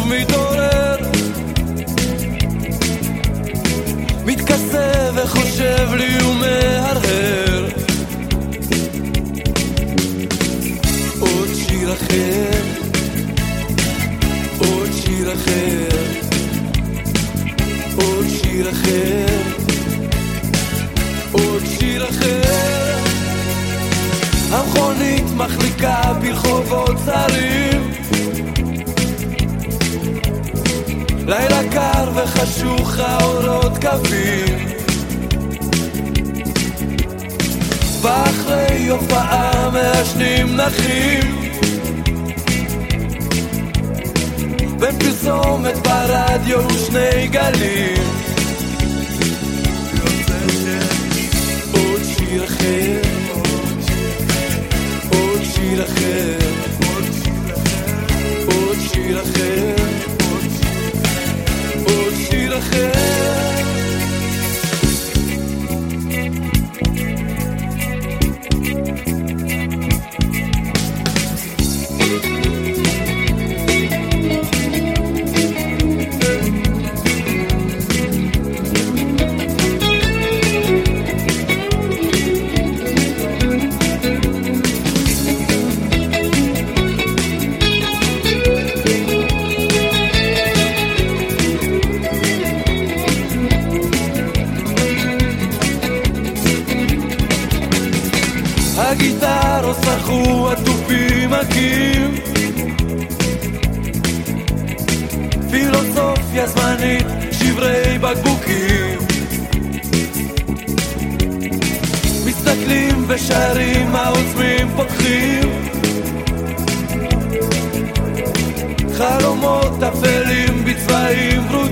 שוב מתעורר, מתכסה וחושב לי ומהרהר, עוד שיר אחר, עוד שיר אחר, עוד שיר אחר, עוד שיר אחר. המכונית מחליקה ברחובות צרים, לילה קר וחשוך האורות קווים, ואחרי הופעה מעשנים נחים, בין פרסומת ברדיו ושני גלים, עוד שיר אחר, עוד שיר אחר, עוד שיר אחר, עוד שיר אחר. הגיטרות צרחו, התופים מכים, פילוסופיה זמנית, שברי בקבוקים, מסתכלים ושרים, העוצמים פותחים, חלומות אפלים בצבעים ורודים,